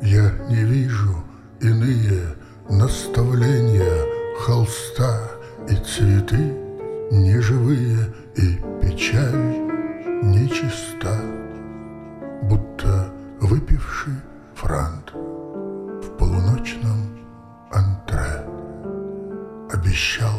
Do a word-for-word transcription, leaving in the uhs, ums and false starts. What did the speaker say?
Я не вижу иные наставления холста, и цветы неживые, и печаль нечиста, будто выпивший франт в полуночном антре обещал